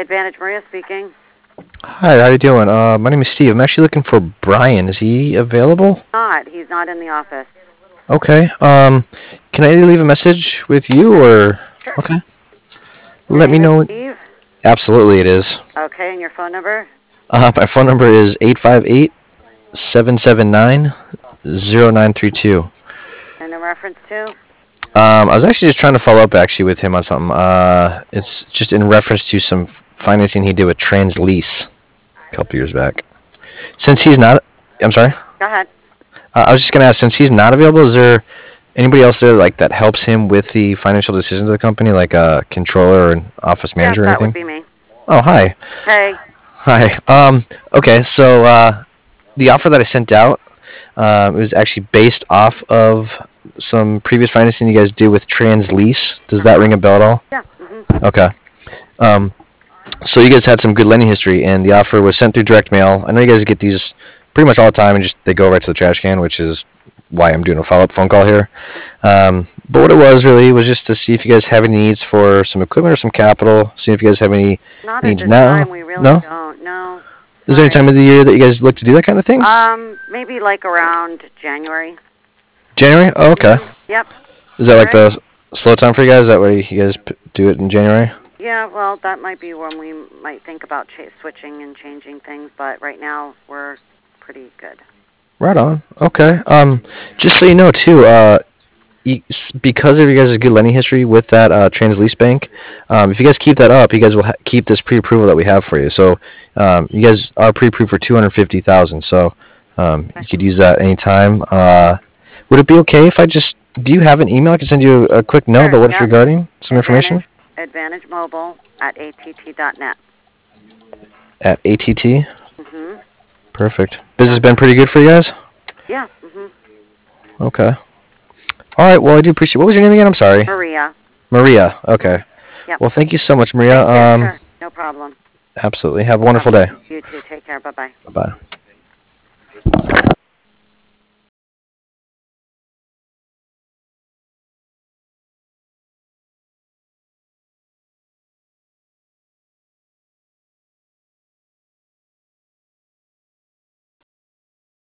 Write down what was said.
Advantage Maria speaking. Hi, how you doing? My name is Steve. I'm actually looking for Brian. Is he available? He's not in the office. Okay. Can I leave a message with you or? Sure. Okay. Your Let me name is know. Steve? Absolutely, it is. Okay, and your phone number? My phone number is 858-779-0932. And in reference to? I was actually just trying to follow up actually with him on something. It's just in reference to some financing he did with Translease a couple years back. Since he's not, I'm sorry. Go ahead. I was just gonna ask, since he's not available, is there anybody else there like that helps him with the financial decisions of the company, like a controller or an office Yes, manager or that would anything? be me. Oh, hi. Hey. Hi. Okay, so the offer that I sent out, it was actually based off of some previous financing you guys do with Translease. Does that ring a bell at all? Yeah. Okay. Um, so you guys had some good lending history, and the offer was sent through direct mail. I know you guys get these pretty much all the time, and just they go right to the trash can, which is why I'm doing a follow-up phone call here. But what it was really was just to see if you guys have any needs for some equipment or some capital. See if you guys have any Not at needs this now. time. We really No? don't. No. Is there any Sorry. time of the year that you guys look to do that kind of thing? Maybe like around January. January? Oh, okay. Yep. Is that like Alright. the slow time for you guys? That way you guys do it in January? Yeah, well, that might be when we might think about switching and changing things, but right now we're pretty good. Right on. Okay. Just so you know too, because of you guys' good lending history with that Translease Bank, if you guys keep that up, you guys will keep this pre-approval that we have for you. So you guys are pre-approved for 250,000. So you could use that anytime. Would it be okay if I just do you have an email? I can send you a quick note Sure, about what it's yep. regarding, some information Advantage Mobile at att.net. at ATT. Mhm. Perfect. Business been pretty good for you guys? Yeah. Mhm. Okay. All right. Well, I do appreciate. What was your name again? I'm sorry. Maria. Maria. Okay. Yep. Well, thank you so much, Maria. Sure. No problem. Absolutely. Have a wonderful day. You too. Take care. Bye-bye. Bye bye.